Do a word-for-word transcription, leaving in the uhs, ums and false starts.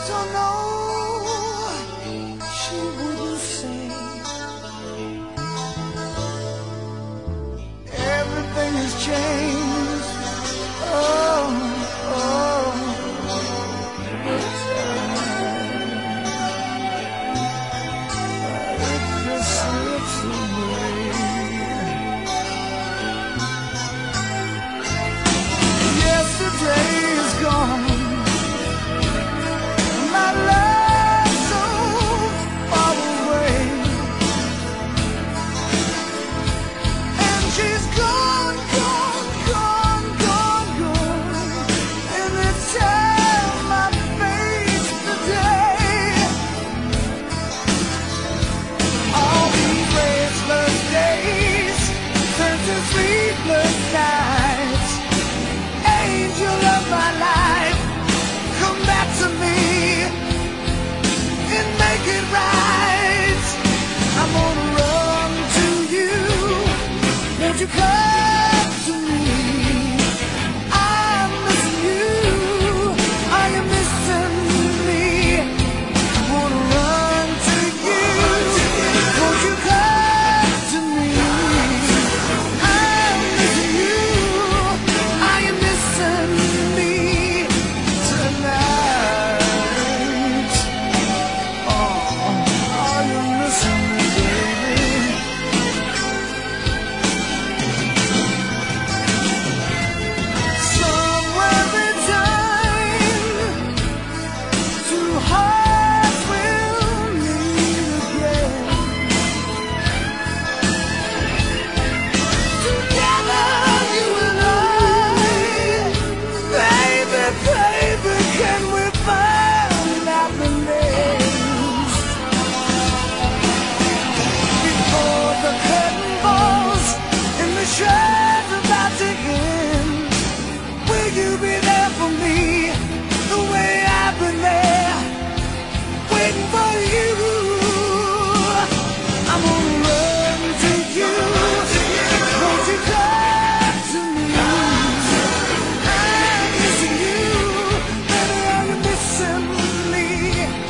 Don't know, she wouldn't say. Everything has changed. Oh, oh, the time, but it just slips away. Yesterday is gone. My love so far away, and she's gone, gone, gone, gone, gone. And it's time I face the day. All these restless days turn to sleepless nights. Angel of my life, come back to me and make it right. I'm gonna run to you. Won't you come to me? I'm missing you. Are you missing me? I wanna run to you. Won't you come to me? I'm missing you. Are you missing me tonight? Oh, are you missing me, baby? Somewhere in time, two hearts will meet again. Together, you and I, baby, baby, can we find happiness before the curtain falls and the show's about to end? Will you be there for me the way I've been there, waiting for you? I'm gonna run to you. Won't you come to me? I'm missing you. Baby, are you missing me?